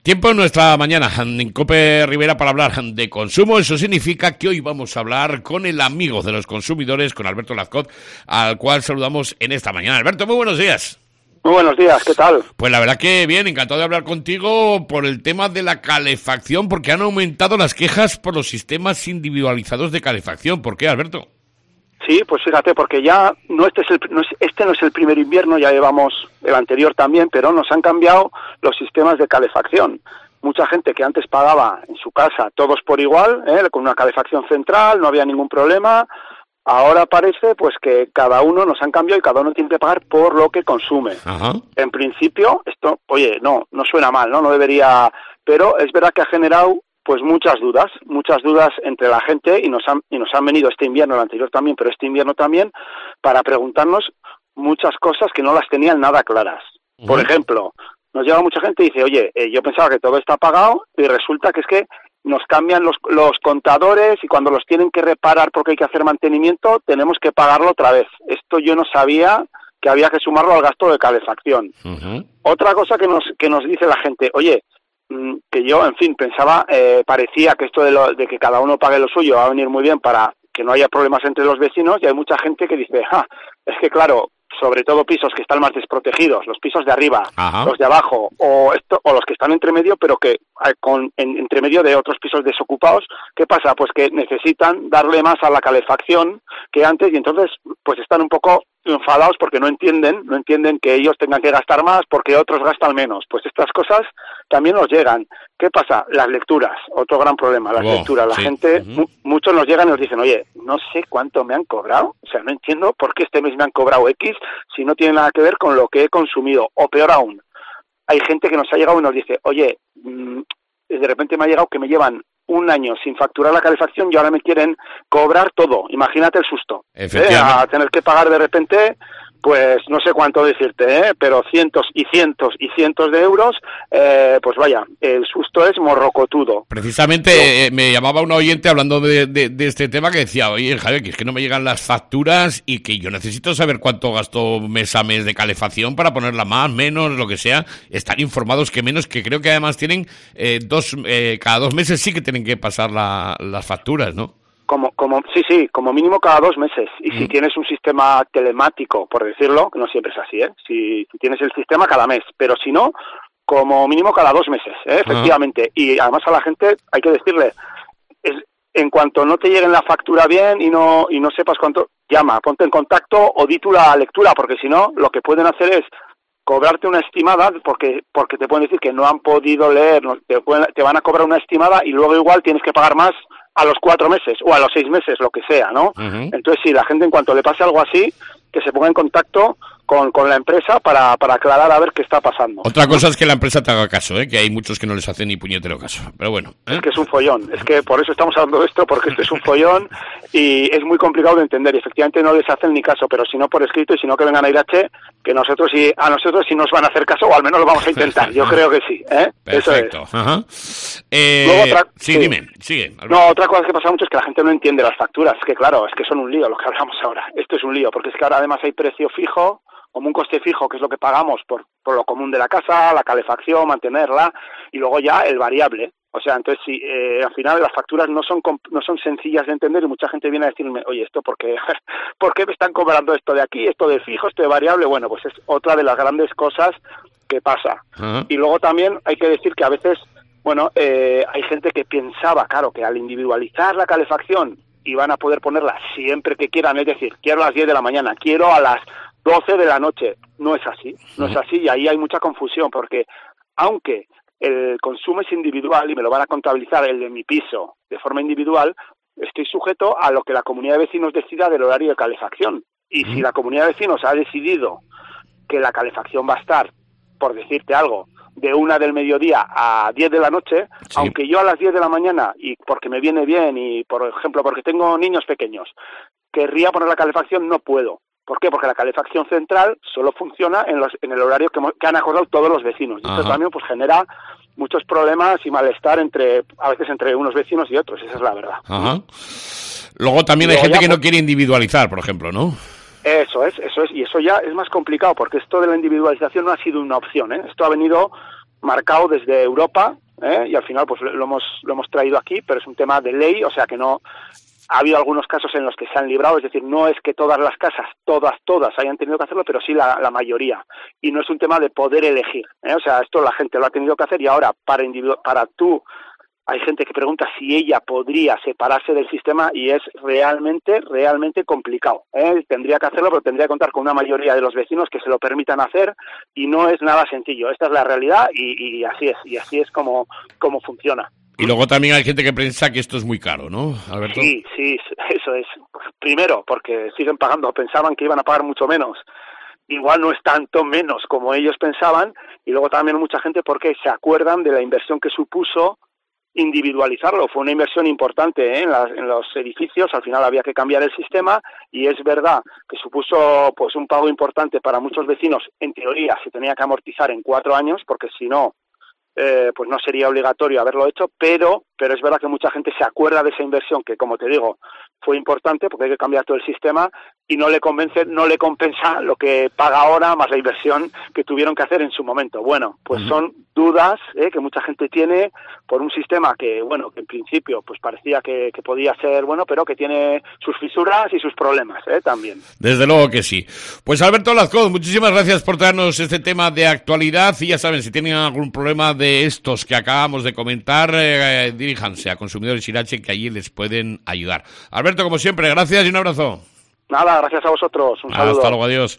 Tiempo en nuestra mañana en COPE Rivera para hablar de consumo. Eso significa que hoy vamos a hablar con el amigo de los consumidores, con Alberto Lazcot, al cual saludamos en esta mañana. Alberto, muy buenos días. Muy buenos días, ¿qué tal? Pues la verdad que bien, encantado de hablar contigo por el tema de la calefacción, porque han aumentado las quejas por los sistemas individualizados de calefacción. ¿Por qué, Alberto? Sí, pues fíjate, porque ya este no es el primer invierno, ya llevamos el anterior también, pero nos han cambiado los sistemas de calefacción. Mucha gente que antes pagaba en su casa todos por igual, con una calefacción central, no había ningún problema. Ahora parece pues que cada uno nos han cambiado y cada uno tiene que pagar por lo que consume. Ajá. En principio, esto, oye, no suena mal, no debería, pero es verdad que ha generado pues muchas dudas entre la gente y nos han venido este invierno, el anterior también, pero este invierno también, para preguntarnos muchas cosas que no las tenían nada claras. Uh-huh. Por ejemplo, nos llega mucha gente y dice, oye, yo pensaba que todo está pagado y resulta que es que nos cambian los contadores y cuando los tienen que reparar porque hay que hacer mantenimiento, tenemos que pagarlo otra vez. Esto yo no sabía que había que sumarlo al gasto de calefacción. Uh-huh. Otra cosa que nos dice la gente, oye, que yo, en fin, pensaba, parecía que esto de que cada uno pague lo suyo va a venir muy bien para que no haya problemas entre los vecinos, y hay mucha gente que dice, es que claro, sobre todo pisos que están más desprotegidos, los pisos de arriba, ajá, los de abajo, o los que están entre medio, pero que entre medio de otros pisos desocupados, ¿qué pasa? Pues que necesitan darle más a la calefacción que antes, y entonces pues están un poco enfadados porque no entienden que ellos tengan que gastar más porque otros gastan menos. Pues estas cosas también nos llegan. ¿Qué pasa? Las lecturas, otro gran problema, las lecturas. La gente, muchos nos llegan y nos dicen, oye, no sé cuánto me han cobrado, o sea, no entiendo por qué este mes me han cobrado X si no tiene nada que ver con lo que he consumido. O peor aún, hay gente que nos ha llegado y nos dice, oye, de repente me ha llegado que me llevan un año sin facturar la calefacción y ahora me quieren cobrar todo. Imagínate el susto. A tener que pagar de repente, pues no sé cuánto decirte, pero cientos y cientos y cientos de euros, pues vaya, el susto es morrocotudo. Precisamente me llamaba un oyente hablando de este tema que decía, oye, Javier, que es que no me llegan las facturas y que yo necesito saber cuánto gasto mes a mes de calefacción para ponerla más, menos, lo que sea. Están informados que menos, que creo que además tienen cada 2 meses sí que tienen que pasar las facturas, ¿no? Sí, como mínimo cada 2 meses. Y si tienes un sistema telemático, por decirlo, que no siempre es así, si tienes el sistema cada mes, pero si no, como mínimo cada 2 meses, efectivamente. Y además a la gente hay que decirle, en cuanto no te lleguen la factura bien y no sepas cuánto, llama, ponte en contacto o di tú la lectura, porque si no, lo que pueden hacer es cobrarte una estimada, porque te pueden decir que no han podido leer, te van a cobrar una estimada y luego igual tienes que pagar más a los 4 meses o a los 6 meses, lo que sea, ¿no? Uh-huh. Entonces, sí, la gente en cuanto le pase algo así, que se ponga en contacto con la empresa para aclarar a ver qué está pasando. Otra cosa es que la empresa te haga caso, que hay muchos que no les hacen ni puñetero caso, pero bueno. Es que es un follón, es que por eso estamos hablando de esto, porque esto es un follón y es muy complicado de entender, y efectivamente no les hacen ni caso, pero si no por escrito y si no que vengan a Irache, que a nosotros sí nos van a hacer caso, o al menos lo vamos a intentar, yo creo que sí, Perfecto. Eso es. Ajá. Luego dime, sigue. No, otra cosa que pasa mucho es que la gente no entiende las facturas, es que claro, es que son un lío lo que hablamos ahora, esto es un lío, porque es que ahora además hay precio fijo, como un coste fijo, que es lo que pagamos por lo común de la casa, la calefacción, mantenerla, y luego ya el variable. O sea, entonces, si al final las facturas no son sencillas de entender y mucha gente viene a decirme, oye, ¿esto por qué me están cobrando esto de aquí, esto de fijo, esto de variable? Bueno, pues es otra de las grandes cosas que pasa. Uh-huh. Y luego también hay que decir que a veces, hay gente que pensaba, claro, que al individualizar la calefacción iban a poder ponerla siempre que quieran, es decir, quiero a las 10 de la mañana, quiero a las 12 de la noche. No es así, y ahí hay mucha confusión, porque aunque el consumo es individual y me lo van a contabilizar el de mi piso de forma individual, estoy sujeto a lo que la comunidad de vecinos decida del horario de calefacción. Y si la comunidad de vecinos ha decidido que la calefacción va a estar, por decirte algo, de 1 del mediodía a 10 de la noche, sí, aunque yo a las 10 de la mañana, y porque me viene bien, y por ejemplo porque tengo niños pequeños, querría poner la calefacción, no puedo. ¿Por qué? Porque la calefacción central solo funciona en el horario que han acordado todos los vecinos. Y esto también pues genera muchos problemas y malestar a veces entre unos vecinos y otros, esa es la verdad. Ajá. Luego también hay gente que no quiere individualizar, por ejemplo, ¿no? Eso es, y eso ya es más complicado, porque esto de la individualización no ha sido una opción, Esto ha venido marcado desde Europa, y al final pues lo hemos traído aquí, pero es un tema de ley, o sea que no ha habido algunos casos en los que se han librado, es decir, no es que todas las casas, todas hayan tenido que hacerlo, pero sí la mayoría, y no es un tema de poder elegir, o sea, esto la gente lo ha tenido que hacer, y ahora para tú, hay gente que pregunta si ella podría separarse del sistema, y es realmente complicado, tendría que hacerlo, pero tendría que contar con una mayoría de los vecinos que se lo permitan hacer, y no es nada sencillo. Esta es la realidad, y así es como funciona. Y luego también hay gente que piensa que esto es muy caro, ¿no, Alberto? Sí, eso es. Primero, porque siguen pagando, pensaban que iban a pagar mucho menos. Igual no es tanto menos como ellos pensaban, y luego también mucha gente porque se acuerdan de la inversión que supuso individualizarlo. Fue una inversión importante, en los edificios, al final había que cambiar el sistema, y es verdad que supuso pues un pago importante para muchos vecinos. En teoría se tenía que amortizar en 4 años, porque si no, pues no sería obligatorio haberlo hecho, pero es verdad que mucha gente se acuerda de esa inversión que, como te digo, fue importante porque hay que cambiar todo el sistema, y no le compensa lo que paga ahora más la inversión que tuvieron que hacer en su momento. Bueno, pues son dudas que mucha gente tiene por un sistema que, bueno, que en principio pues parecía que podía ser bueno, pero que tiene sus fisuras y sus problemas también. Desde luego que sí. Pues Alberto Lazcoz, muchísimas gracias por traernos este tema de actualidad, y ya saben, si tienen algún problema de estos que acabamos de comentar, diríjanse a Consumidores Irache, que allí les pueden ayudar. Alberto, como siempre, gracias y un abrazo. Nada, gracias a vosotros. Un saludo. Hasta luego, adiós.